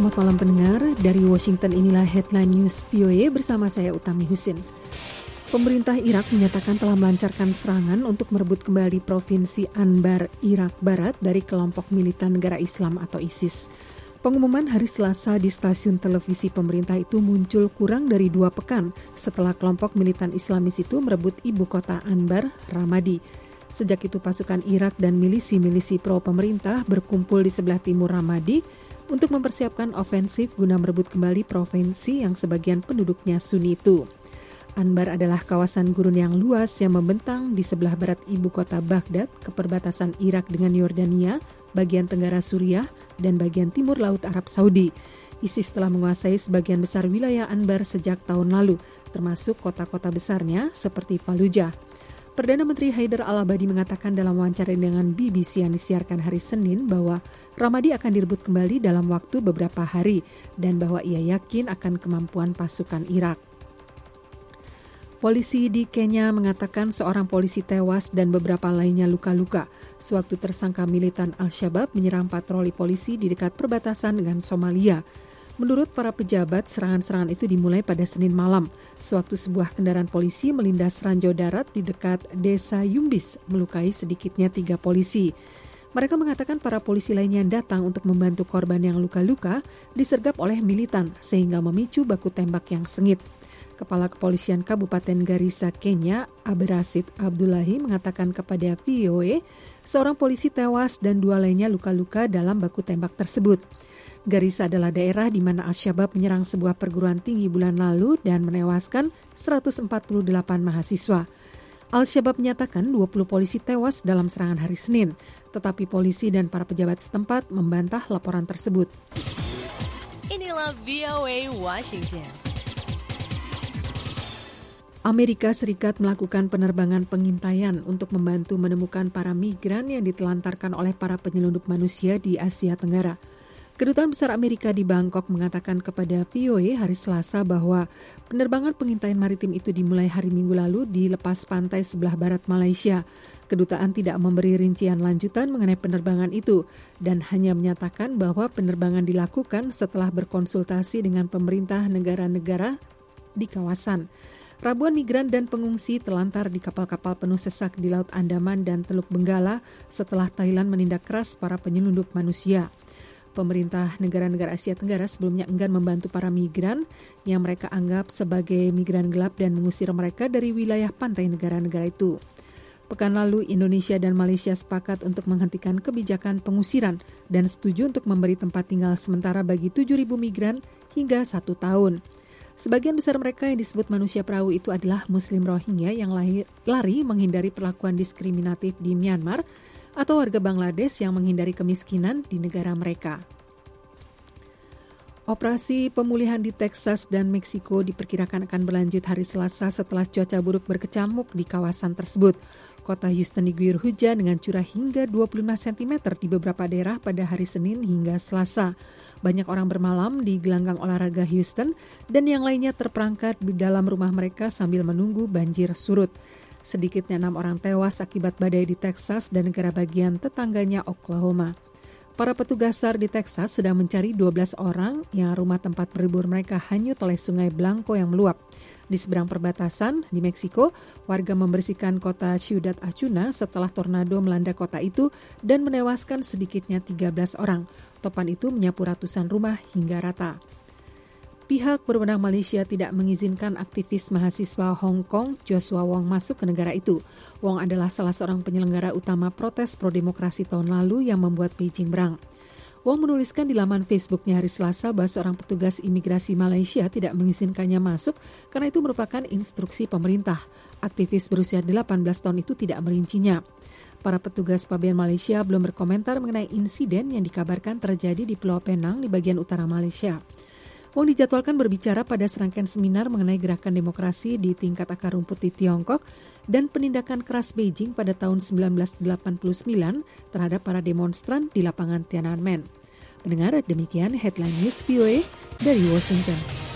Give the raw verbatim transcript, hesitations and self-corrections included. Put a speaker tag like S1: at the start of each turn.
S1: Selamat malam pendengar, dari Washington inilah Headline News V O A bersama saya Utami Husin. Pemerintah Irak menyatakan telah melancarkan serangan untuk merebut kembali Provinsi Anbar, Irak Barat dari kelompok militan negara Islam atau ISIS. Pengumuman hari Selasa di stasiun televisi pemerintah itu muncul kurang dari dua pekan setelah kelompok militan Islamis itu merebut ibu kota Anbar, Ramadi. Sejak itu pasukan Irak dan milisi-milisi pro-pemerintah berkumpul di sebelah timur Ramadi untuk mempersiapkan ofensif guna merebut kembali provinsi yang sebagian penduduknya Sunni itu. Anbar adalah kawasan gurun yang luas yang membentang di sebelah barat ibu kota Baghdad ke perbatasan Irak dengan Yordania, bagian tenggara Suriah, dan bagian timur Laut Arab Saudi. ISIS telah menguasai sebagian besar wilayah Anbar sejak tahun lalu, termasuk kota-kota besarnya seperti Fallujah. Perdana Menteri Haider Al-Abadi mengatakan dalam wawancara dengan B B C yang disiarkan hari Senin bahwa Ramadi akan direbut kembali dalam waktu beberapa hari dan bahwa ia yakin akan kemampuan pasukan Irak. Polisi di Kenya mengatakan seorang polisi tewas dan beberapa lainnya luka-luka sewaktu tersangka militan Al-Shabaab menyerang patroli polisi di dekat perbatasan dengan Somalia. Menurut para pejabat, serangan-serangan itu dimulai pada Senin malam, sewaktu sebuah kendaraan polisi melindas ranjau darat di dekat desa Yumbis, melukai sedikitnya tiga polisi. Mereka mengatakan para polisi lainnya yang datang untuk membantu korban yang luka-luka disergap oleh militan, sehingga memicu baku tembak yang sengit. Kepala Kepolisian Kabupaten Garissa, Kenya, Abdurasid Abdullahi mengatakan kepada V O A, seorang polisi tewas dan dua lainnya luka-luka dalam baku tembak tersebut. Garissa adalah daerah di mana Al-Shabaab menyerang sebuah perguruan tinggi bulan lalu dan menewaskan seratus empat puluh delapan mahasiswa. Al-Shabaab menyatakan dua puluh polisi tewas dalam serangan hari Senin, tetapi polisi dan para pejabat setempat membantah laporan tersebut.
S2: Inilah V O A Washington.
S1: Amerika Serikat melakukan penerbangan pengintaian untuk membantu menemukan para migran yang ditelantarkan oleh para penyelundup manusia di Asia Tenggara. Kedutaan Besar Amerika di Bangkok mengatakan kepada V O A hari Selasa bahwa penerbangan pengintaian maritim itu dimulai hari Minggu lalu di lepas pantai sebelah barat Malaysia. Kedutaan tidak memberi rincian lanjutan mengenai penerbangan itu dan hanya menyatakan bahwa penerbangan dilakukan setelah berkonsultasi dengan pemerintah negara-negara di kawasan. Ribuan migran dan pengungsi telantar di kapal-kapal penuh sesak di Laut Andaman dan Teluk Benggala setelah Thailand menindak keras para penyelundup manusia. Pemerintah negara-negara Asia Tenggara sebelumnya enggan membantu para migran yang mereka anggap sebagai migran gelap dan mengusir mereka dari wilayah pantai negara-negara itu. Pekan lalu, Indonesia dan Malaysia sepakat untuk menghentikan kebijakan pengusiran dan setuju untuk memberi tempat tinggal sementara bagi tujuh ribu migran hingga satu tahun. Sebagian besar mereka yang disebut manusia perahu itu adalah Muslim Rohingya yang lahir, lari menghindari perlakuan diskriminatif di Myanmar atau warga Bangladesh yang menghindari kemiskinan di negara mereka. Operasi pemulihan di Texas dan Meksiko diperkirakan akan berlanjut hari Selasa setelah cuaca buruk berkecamuk di kawasan tersebut. Kota Houston diguyur hujan dengan curah hingga dua puluh lima sentimeter di beberapa daerah pada hari Senin hingga Selasa. Banyak orang bermalam di gelanggang olahraga Houston dan yang lainnya terperangkap di dalam rumah mereka sambil menunggu banjir surut. Sedikitnya enam orang tewas akibat badai di Texas dan negara bagian tetangganya Oklahoma. Para petugas SAR di Texas sedang mencari dua belas orang yang rumah tempat berlibur mereka hanyut oleh sungai Blanco yang meluap. Di seberang perbatasan di Meksiko, warga membersihkan kota Ciudad Acuna setelah tornado melanda kota itu dan menewaskan sedikitnya tiga belas orang. Topan itu menyapu ratusan rumah hingga rata. Pihak berwenang Malaysia tidak mengizinkan aktivis mahasiswa Hong Kong Joshua Wong masuk ke negara itu. Wong adalah salah seorang penyelenggara utama protes pro-demokrasi tahun lalu yang membuat Beijing berang. Wong menuliskan di laman Facebooknya hari Selasa bahwa seorang petugas imigrasi Malaysia tidak mengizinkannya masuk karena itu merupakan instruksi pemerintah. Aktivis berusia delapan belas tahun itu tidak merincinya. Para petugas pabean Malaysia belum berkomentar mengenai insiden yang dikabarkan terjadi di Pulau Penang di bagian utara Malaysia. Wong dijadwalkan berbicara pada serangkaian seminar mengenai gerakan demokrasi di tingkat akar rumput di Tiongkok dan penindakan keras Beijing pada tahun sembilan belas delapan puluh sembilan terhadap para demonstran di lapangan Tiananmen. Pendengar, demikian Headline News V O A dari Washington.